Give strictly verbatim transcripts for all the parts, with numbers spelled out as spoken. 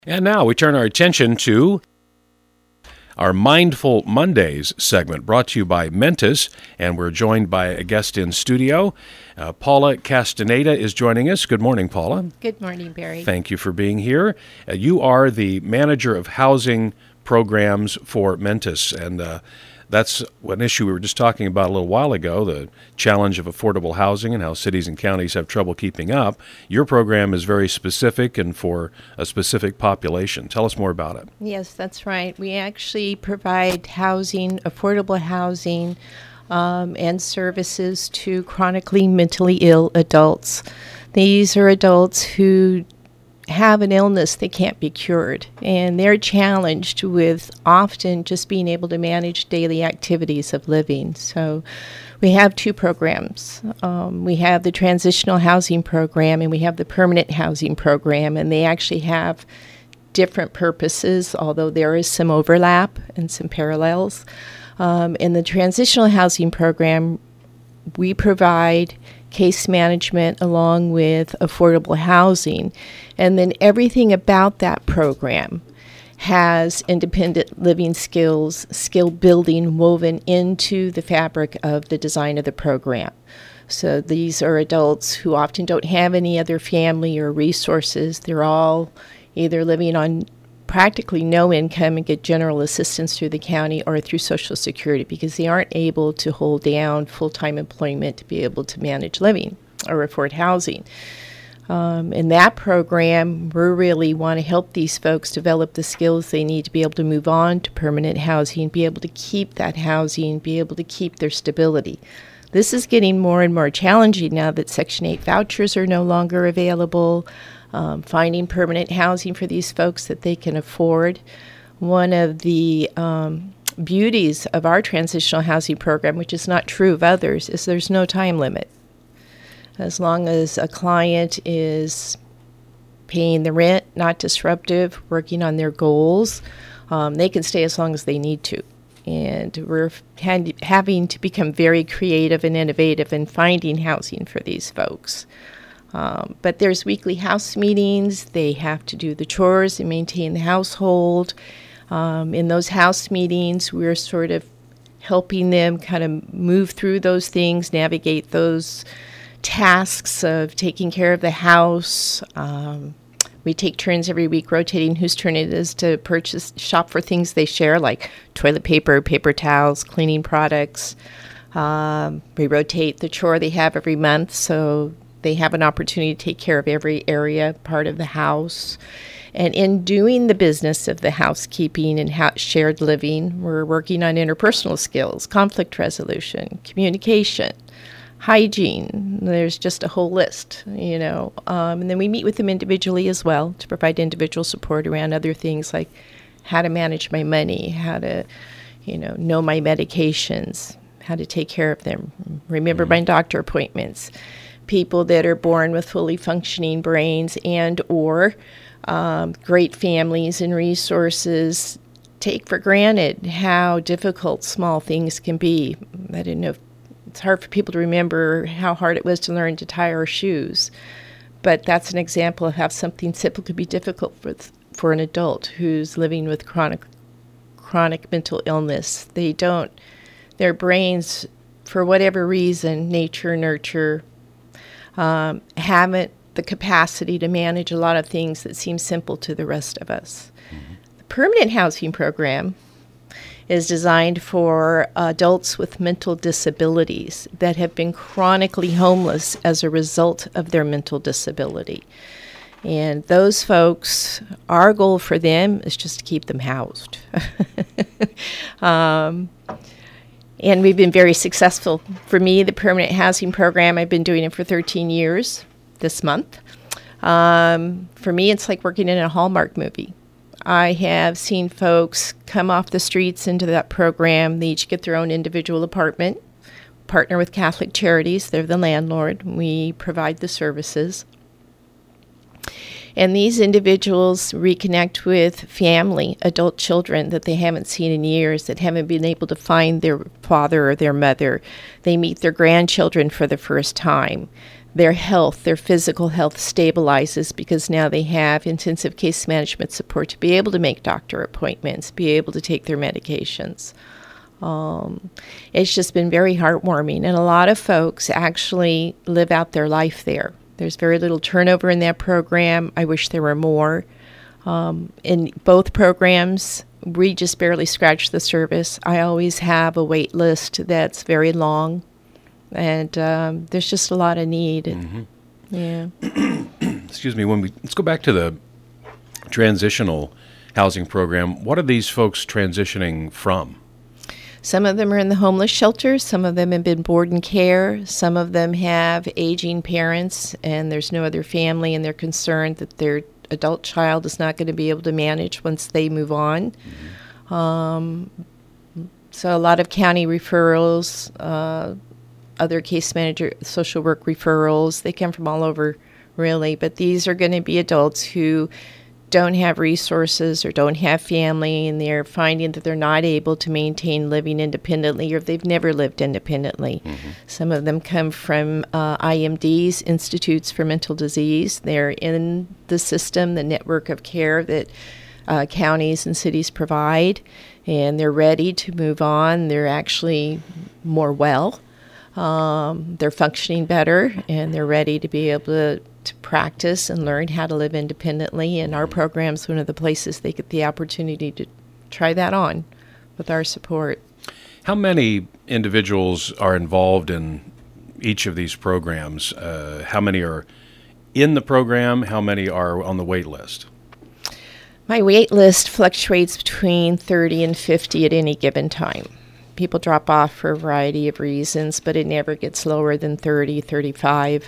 And now we turn our attention to our Mindful Mondays segment, brought to you by Mentis, and we're joined by a guest in studio. Uh, Paula Castaneda is joining us. Good morning, Paula. Good morning, Barry. Thank you for being here. Uh, you are the manager of housing programs for Mentis, and uh, that's an issue we were just talking about a little while ago, the challenge of affordable housing and how cities and counties have trouble keeping up. Your program is very specific and for a specific population. Tell us more about it. Yes, that's right. We actually provide housing, affordable housing, um, and services to chronically mentally ill adults. These are adults who have an illness that can't be cured, and they're challenged with often just being able to manage daily activities of living. So we have two programs. Um, we have the transitional housing program and we have the permanent housing program, and they actually have different purposes, although there is some overlap and some parallels. Um, in the transitional housing program, we provide case management along with affordable housing, and then everything about that program has independent living skills, skill building woven into the fabric of the design of the program. So these are adults who often don't have any other family or resources. They're all either living on practically no income and get general assistance through the county or through Social Security because they aren't able to hold down full-time employment to be able to manage living or afford housing. Um, in that program, we really want to help these folks develop the skills they need to be able to move on to permanent housing, be able to keep that housing, be able to keep their stability. This is getting more and more challenging now that Section eight vouchers are no longer available. Um, finding permanent housing for these folks that they can afford. One of the um, beauties of our transitional housing program, which is not true of others, is there's no time limit. As long as a client is paying the rent, not disruptive, working on their goals, um, they can stay as long as they need to. And we're had, having to become very creative and innovative in finding housing for these folks. Um, but there's weekly house meetings. They have to do the chores and maintain the household. Um, in those house meetings, we're sort of helping them kind of move through those things, navigate those tasks of taking care of the house. Um, we take turns every week rotating whose turn it is to purchase, shop for things they share, like toilet paper, paper towels, cleaning products. Um, we rotate the chore they have every month, so they have an opportunity to take care of every area, part of the house. And in doing the business of the housekeeping and ha- shared living, we're working on interpersonal skills, conflict resolution, communication, hygiene. There's just a whole list, you know. Um, and then we meet with them individually as well to provide individual support around other things like how to manage my money, how to, you know, know my medications, how to take care of them, remember my doctor appointments. People that are born with fully functioning brains and or um, great families and resources take for granted how difficult small things can be. I don't know if it's hard for people to remember how hard it was to learn to tie our shoes, but that's an example of how something simple could be difficult for for an adult who's living with chronic chronic mental illness. They don't, their brains, for whatever reason, nature, nurture, Um, haven't the capacity to manage a lot of things that seem simple to the rest of us. Mm-hmm. The permanent housing program is designed for adults with mental disabilities that have been chronically homeless as a result of their mental disability. And those folks, our goal for them is just to keep them housed. um, And we've been very successful. For me, the permanent housing program, I've been doing it for thirteen years this month. Um, for me, it's like working in a Hallmark movie. I have seen folks come off the streets into that program. They each get their own individual apartment, partner with Catholic Charities. They're the landlord. We provide the services. And these individuals reconnect with family, adult children that they haven't seen in years, that haven't been able to find their father or their mother. They meet their grandchildren for the first time. their health, their physical health stabilizes because now they have intensive case management support to be able to make doctor appointments, be able to take their medications. Um, it's just been very heartwarming, and a lot of folks actually live out their life there. There's very little turnover in that program. I wish there were more. Um, in both programs, we just barely scratch the surface. I always have a wait list that's very long, and um, there's just a lot of need. Mm-hmm. Yeah. Excuse me. When we let's go back to the transitional housing program. What are these folks transitioning from? Some of them are in the homeless shelters. Some of them have been board and care. Some of them have aging parents, and there's no other family, and they're concerned that their adult child is not going to be able to manage once they move on. Mm-hmm. Um, so a lot of county referrals, uh, other case manager, social work referrals. They come from all over, really. But these are going to be adults who don't have resources or don't have family, and they're finding that they're not able to maintain living independently, or they've never lived independently. Mm-hmm. Some of them come from uh, I M Ds, Institutes for Mental Disease. They're in the system, the network of care that uh, counties and cities provide, and they're ready to move on. They're actually more well. Um, they're functioning better, and they're ready to be able to to practice and learn how to live independently. And our program's one of the places they get the opportunity to try that on with our support. How many individuals are involved in each of these programs? Uh, how many are in the program? How many are on the wait list? My wait list fluctuates between thirty and fifty at any given time. People drop off for a variety of reasons, but it never gets lower than thirty, thirty-five.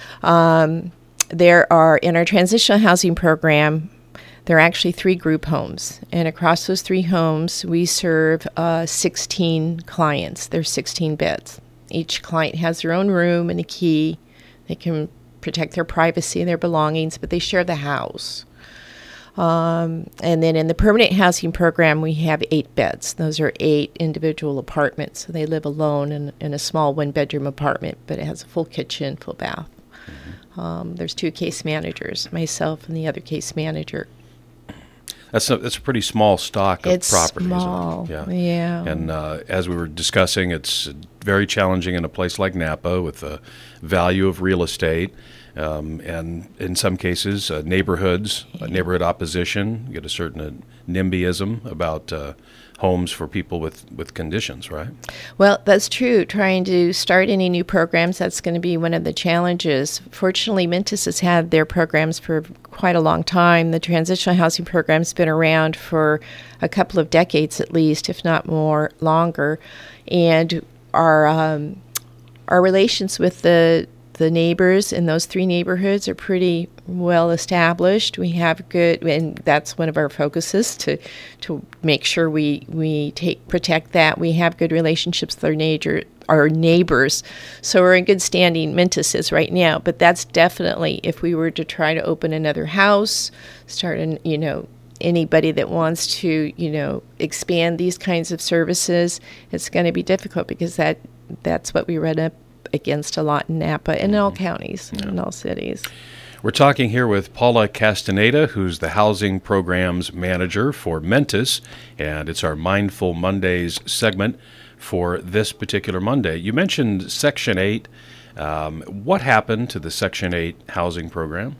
Um, There are, in our transitional housing program, there are actually three group homes. And across those three homes, we serve uh, sixteen clients. There's sixteen beds. Each client has their own room and a key. They can protect their privacy and their belongings, but they share the house. Um, and then in the permanent housing program, we have eight beds. Those are eight individual apartments. So they live alone in, in a small one-bedroom apartment, but it has a full kitchen, full bath. Mm-hmm. Um, there's two case managers, myself and the other case manager. That's a, that's a pretty small stock of it's property, small. isn't it? Yeah. Yeah. And uh, as we were discussing, it's very challenging in a place like Napa with the value of real estate, um, and in some cases, uh, neighborhoods, yeah. uh, neighborhood opposition. You get a certain uh, NIMBYism about uh, homes for people with, with conditions, right? Well, that's true. Trying to start any new programs, that's going to be one of the challenges. Fortunately, Mentis has had their programs for quite a long time. The transitional housing program's been around for a couple of decades at least, if not more, longer. And our um, our relations with the the neighbors in those three neighborhoods are pretty well established. We have good, and that's one of our focuses, to to make sure we we take protect that. We have good relationships with our neighbor, our neighbors, so we're in good standing. Mentis is right now, but that's definitely, if we were to try to open another house, start an you know. anybody that wants to, you know, expand these kinds of services, it's going to be difficult because that that's what we run up against a lot in Napa and in all counties, yeah. in all cities. We're talking here with Paula Castaneda, who's the Housing Programs Manager for Mentis, and it's our Mindful Mondays segment for this particular Monday. You mentioned Section eight. Um, what happened to the Section eight housing program?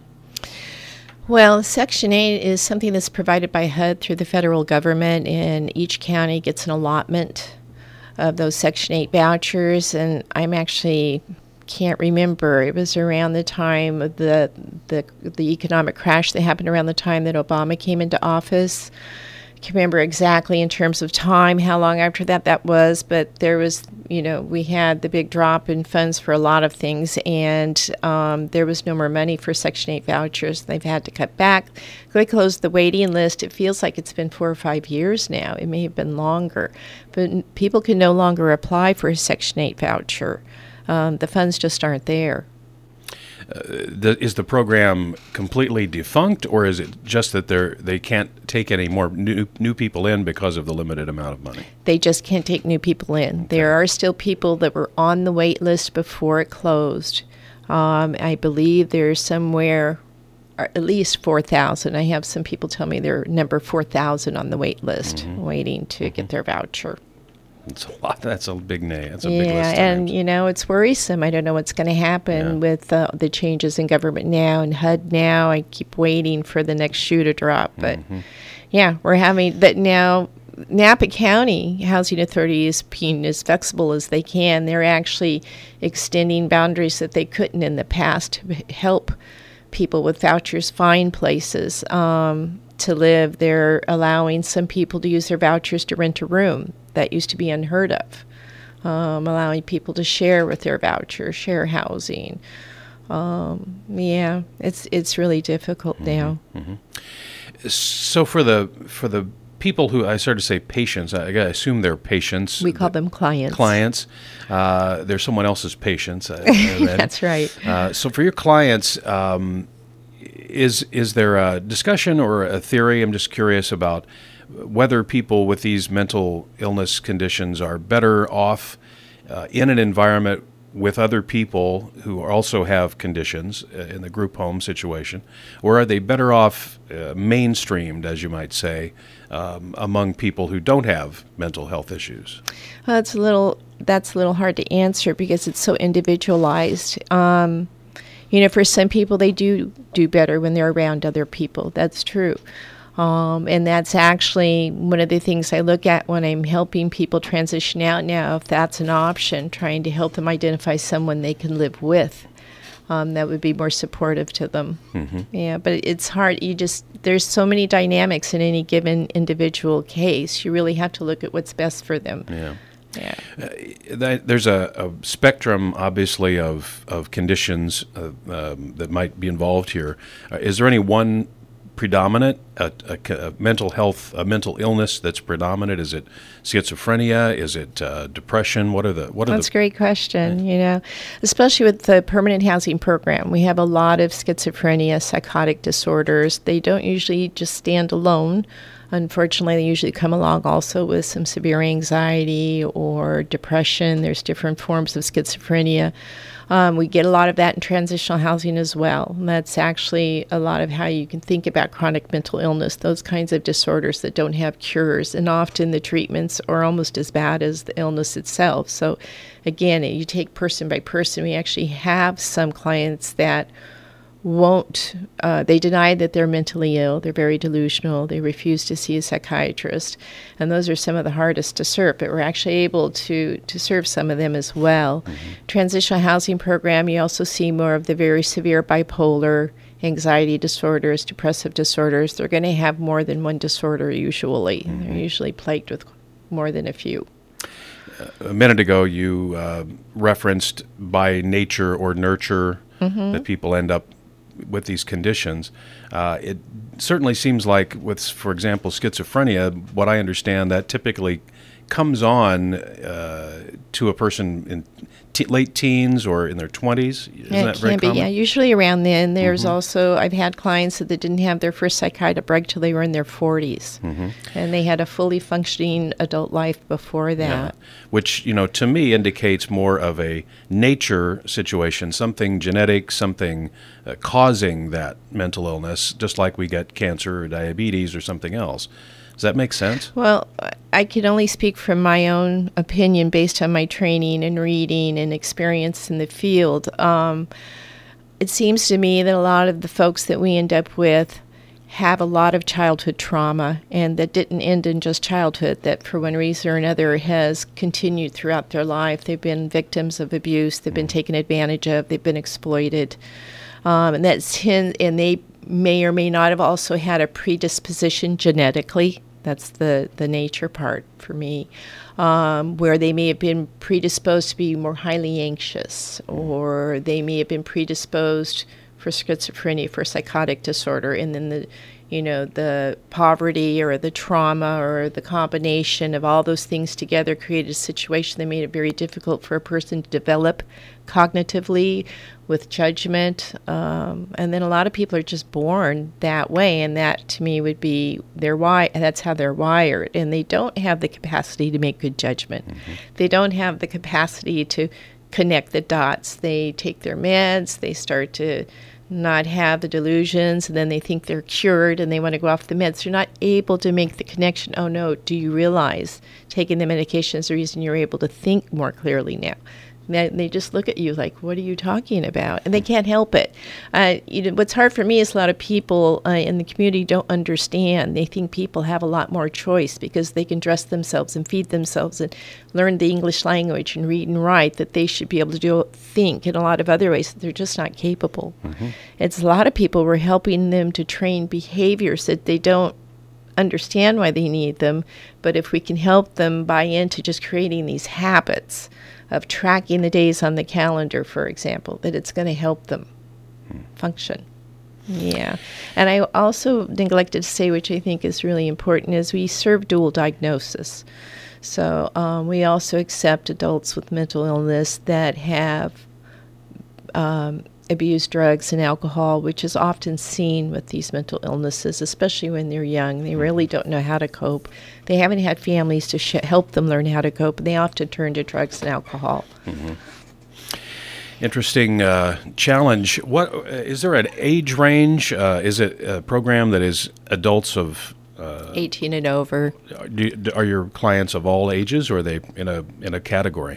Well, Section eight is something that's provided by H U D through the federal government, and each county gets an allotment of those Section eight vouchers, and I'm actually can't remember. It was around the time of the, the, the economic crash that happened around the time that Obama came into office. I can't remember exactly in terms of time how long after that that was, but there was, you know, we had the big drop in funds for a lot of things, and um, there was no more money for Section eight vouchers. They've had to cut back. They closed the waiting list. It feels like it's been four or five years now. It may have been longer, but people can no longer apply for a Section eight voucher. Um, the funds just aren't there. Uh, the, is the program completely defunct, or is it just that they're they can't take any more new new people in because of the limited amount of money? They just can't take new people in. Okay. There are still people that were on the wait list before it closed. Um, I believe there's somewhere or at least four thousand. I have some people tell me they're number four thousand on the wait list, mm-hmm. waiting to mm-hmm. get their voucher. It's a lot. That's a big name. That's a yeah, big list. Yeah, and names. you know, it's worrisome. I don't know what's going to happen yeah. with uh, the changes in government now and H U D now. I keep waiting for the next shoe to drop, but mm-hmm. yeah, we're having. But now, Napa County Housing Authority is being as flexible as they can. They're actually extending boundaries that they couldn't in the past to help people with vouchers find places um, to live. They're allowing some people to use their vouchers to rent a room. That used to be unheard of. Um, allowing people to share with their voucher, share housing. Um, yeah, it's it's really difficult mm-hmm, now. Mm-hmm. So for the for the people who I started to say patients, I, I assume they're patients. We call them clients. Clients. Uh, they're someone else's patients. I, I That's right. Uh, so for your clients, um, is is there a discussion or a theory? I'm just curious about whether people with these mental illness conditions are better off uh, in an environment with other people who also have conditions uh, in the group home situation, or are they better off uh, mainstreamed, as you might say, um, among people who don't have mental health issues? Well, that's a little that's a little hard to answer because it's so individualized. Um, you know, for some people, they do do better when they're around other people. That's true. Um, and that's actually one of the things I look at when I'm helping people transition out now, if that's an option, trying to help them identify someone they can live with um, that would be more supportive to them. Mm-hmm. Yeah, but it's hard. You just, there's so many dynamics in any given individual case. You really have to look at what's best for them. Yeah. Yeah. Uh, that, there's a, a spectrum, obviously, of, of conditions uh, um, that might be involved here. Uh, is there any one predominant, a, a, a mental health, a mental illness that's predominant? Is it schizophrenia? Is it uh, depression? What are the what are That's the, a great question. You know, especially with the permanent housing program, we have a lot of schizophrenia, psychotic disorders. They don't usually just stand alone. Unfortunately, they usually come along also with some severe anxiety or depression. There's different forms of schizophrenia. Um, we get a lot of that in transitional housing as well. And that's actually a lot of how you can think about chronic mental illness, those kinds of disorders that don't have cures. And often the treatments are almost as bad as the illness itself. So again, you take person by person. We actually have some clients that won't, uh, they deny that they're mentally ill. They're very delusional. They refuse to see a psychiatrist. And those are some of the hardest to serve, but we're actually able to, to serve some of them as well. Mm-hmm. Transitional housing program, you also see more of the very severe bipolar, anxiety disorders, depressive disorders. They're going to have more than one disorder usually. Mm-hmm. They're usually plagued with more than a few. A minute ago, you uh, referenced by nature or nurture mm-hmm. that people end up with these conditions. Uh, it certainly seems like with, for example, schizophrenia, what I understand, that typically comes on uh, to a person in te- late teens or in their twenties. Isn't yeah, that it very can be, common? yeah, usually around then. There's mm-hmm. also, I've had clients that didn't have their first psychiatric break till they were in their forties. Mm-hmm. And they had a fully functioning adult life before that. Yeah. Which, you know, to me indicates more of a nature situation, something genetic, something uh, causing that mental illness, just like we get cancer or diabetes or something else. Does that make sense? Well, I can only speak from my own opinion based on my training and reading and experience in the field. Um, it seems to me that a lot of the folks that we end up with have a lot of childhood trauma, and that didn't end in just childhood, that for one reason or another has continued throughout their life. They've been victims of abuse, they've been taken advantage of, they've been exploited. Um, and that's and they may or may not have also had a predisposition genetically. That's the, the nature part for me, um, where they may have been predisposed to be more highly anxious, or they may have been predisposed for schizophrenia, for psychotic disorder, and then the, you know, the poverty or the trauma or the combination of all those things together created a situation that made it very difficult for a person to develop cognitively, with judgment, um, and then a lot of people are just born that way, and that to me would be their why. That's how they're wired, and they don't have the capacity to make good judgment. Mm-hmm. They don't have the capacity to connect the dots. They take their meds, they start to not have the delusions, and then they think they're cured and they want to go off the meds. They're not able to make the connection. Oh no, do you realize taking the medication is the reason you're able to think more clearly now? They, they just look at you like, what are you talking about? And they can't help it. Uh, you know, what's hard for me is a lot of people uh, in the community don't understand. They think people have a lot more choice because they can dress themselves and feed themselves and learn the English language and read and write, that they should be able to do think in a lot of other ways that they're just not capable. Mm-hmm. It's a lot of people, we're helping them to train behaviors that they don't understand why they need them, but if we can help them buy into just creating these habits of tracking the days on the calendar, for example, that it's going to help them hmm. function. Yeah. And I also neglected to say, which I think is really important, is we serve dual diagnosis. So um, we also accept adults with mental illness that have um, abused drugs and alcohol, which is often seen with these mental illnesses, especially when they're young. They really don't know how to cope. They haven't had families to sh- help them learn how to cope, and they often turn to drugs and alcohol. Mm-hmm. Interesting uh, challenge. What is there an age range? Uh, is it a program that is adults of uh, eighteen and over? Do, are your clients of all ages, or are they in a in a category?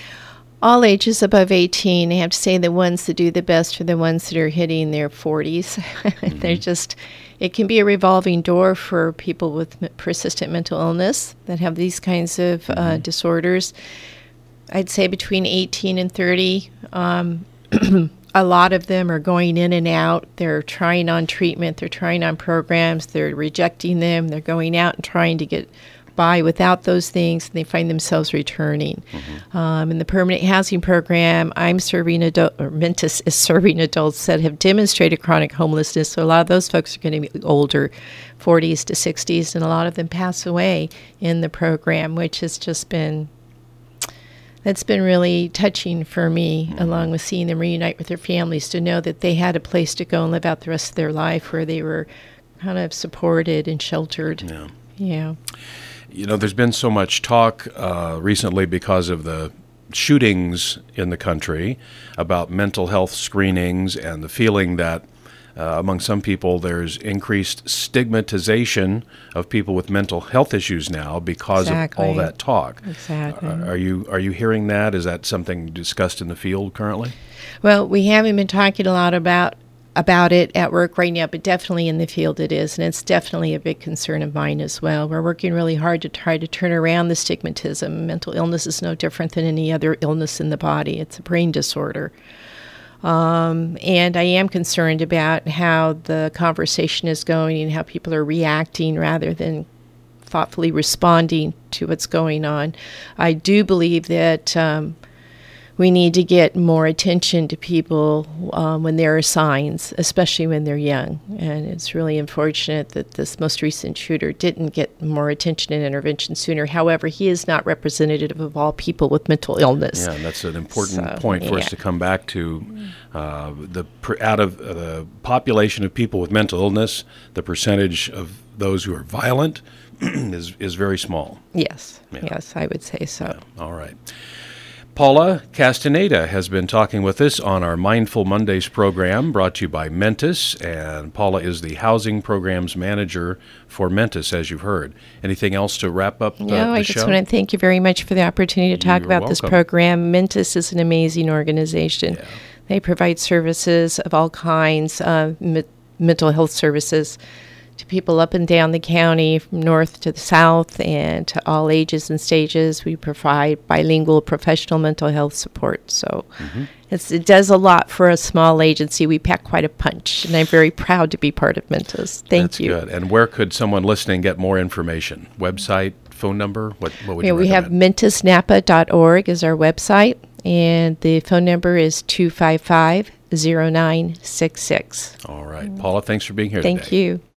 All ages above eighteen. I have to say the ones that do the best are the ones that are hitting their forties. Mm-hmm. They're just, it can be a revolving door for people with m- persistent mental illness that have these kinds of mm-hmm. uh, disorders. I'd say between eighteen and thirty, um, a lot of them are going in and out. They're trying on treatment. They're trying on programs. They're rejecting them. They're going out and trying to get by without those things, and they find themselves returning. Mm-hmm. Um, in the permanent housing program, I'm serving adult, or Mentis is serving adults that have demonstrated chronic homelessness. So a lot of those folks are going to be older, forties to sixties, and a lot of them pass away in the program, which has just been, that's been really touching for me, mm-hmm. along with seeing them reunite with their families, to know that they had a place to go and live out the rest of their life where they were kind of supported and sheltered. Yeah. Yeah. You know, there's been so much talk uh, recently because of the shootings in the country about mental health screenings and the feeling that uh, among some people there's increased stigmatization of people with mental health issues now because exactly. of all that talk. Exactly. Uh, are you are you hearing that? Is that something discussed in the field currently? Well, we haven't been talking a lot about about it at work right now, but definitely in the field it is, and it's definitely a big concern of mine as well. We're working really hard to try to turn around the stigmatism. Mental illness is no different than any other illness in the body. It's a brain disorder. Um, and I am concerned about how the conversation is going and how people are reacting rather than thoughtfully responding to what's going on. I do believe that um, we need to get more attention to people um, when there are signs, especially when they're young. And it's really unfortunate that this most recent shooter didn't get more attention and intervention sooner. However, he is not representative of all people with mental illness. Yeah, and that's an important So, point for yeah. us to come back to. Uh, the per, out of uh, the population of people with mental illness, the percentage of those who are violent is is very small. Yes, Yeah. yes, I would say so. Yeah. All right. Paula Castaneda has been talking with us on our Mindful Mondays program, brought to you by Mentis, and Paula is the Housing Programs Manager for Mentis, as you've heard. Anything else to wrap up uh, No, the I show? just want to thank you very much for the opportunity to talk You're about this welcome. program. Mentis is an amazing organization. Yeah. They provide services of all kinds, uh, me- mental health services, to people up and down the county, from north to the south, and to all ages and stages. We provide bilingual professional mental health support. So Mm-hmm. it's, it does a lot for a small agency. We pack quite a punch, and I'm very proud to be part of Mentis. Thank That's you. good. And where could someone listening get more information? Website, phone number? What, what would Yeah, you we have recommend? mentis napa dot org is our website, and the phone number is two five five, zero nine six six. All right. Paula, thanks for being here Thank today. you.